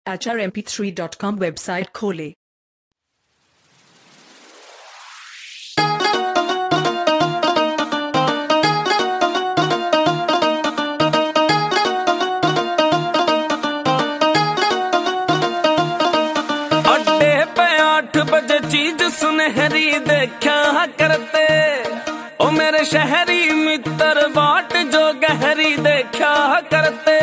hrmp3.com website खोलें। अड्डे पे 8 बजे चीज सुनहरी देखा करते, ओ मेरे शहरी मित्र बाट जो गहरी देखा करते।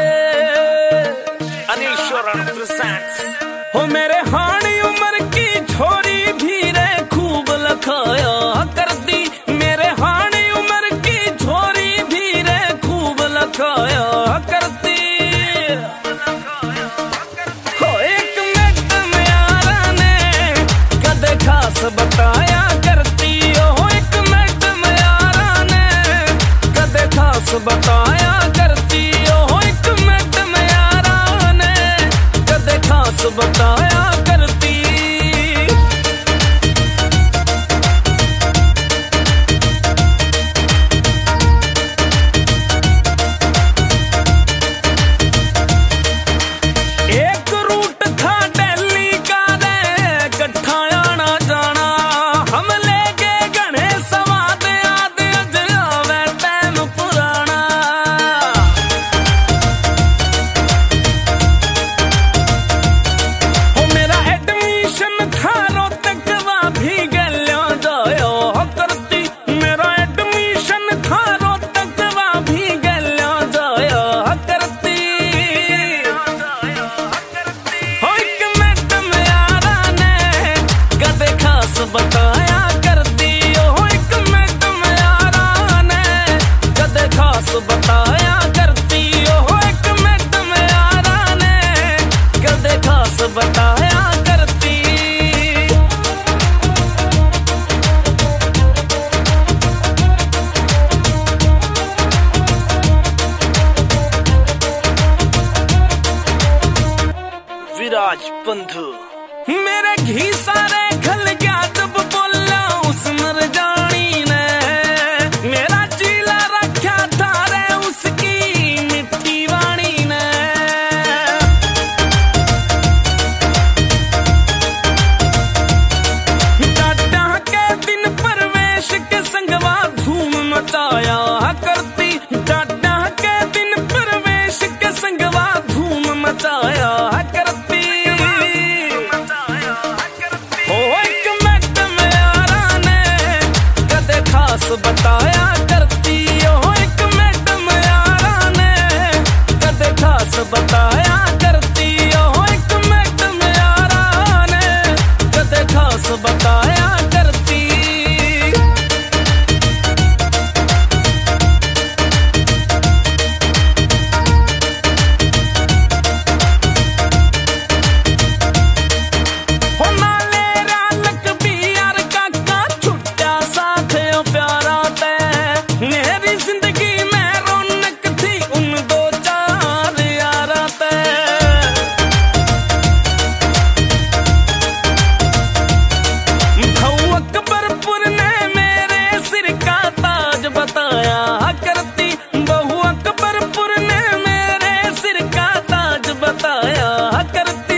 हो मेरे हानी उम्र की छोरी भी रे खूब लखाया करती, मेरे हानी उम्र की छोरी भी रे खूब लखाया करती। हो एक मिनट में यारा ने कदे खास बताया करती, ओ एक मिनट में यारा ने कदे खास बताया करती, ओ एक मिनट में यारा ने कदे खास बताया करती। एक रूट था दिल्ली का रे कट्ठा आना जाना, हम ले गए घने सवाद याद अज आवे टाइम पुराना। हो मेरा एडमिशन था रोहतक वहाँ भी गलियां जाया करती, मेरा एडमिशन था रोहतक वहाँ भी गलियां जाया करती। हो एक मिनट में यारा ने कदे खास बताया करती, ओ एक मिनट में यारा ने कदे खास बताया करती, ओ एक मिनट में यारा ने कदे खास बताया करती। विराज बंधु मेरे घी सारे खल गया जब बोला उस मर जानी ने, मेरा चीला रखा था रे उसकी मिट्टी वाणी ने। टाटा के दिन प्रवेश के संगवा धूम मचाया करती, टाटा के दिन प्रवेश के संगवा धूम मचाया करती। हो एक मिनट में यारा ने कदे खास बताया करती, ओ एक मिनट में यारा ने कदे खास बताया करती, ओ एक मिनट में यारा ने कदे खास बताया करती। हो नाले रालक भी यार काका छुट्टा साथ ओ प्यारा ते, मेरी जिंदगी में रौनक थी उन दो चार यारा ते। भाऊ अकबरपुर ने मेरे सिर का ताज बताया करती, बहू अकबरपुर ने मेरे सिर का ताज बताया करती।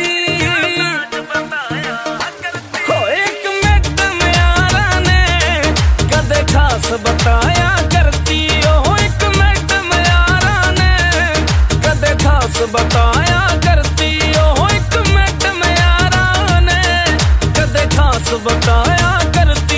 हो एक मिनट में यारा ने कदे खास बताया करती, ओ एक मिनट में यारा ने कदे खास बताया करती, ओ एक मिनट में यारा ने कदे खास बताया करती।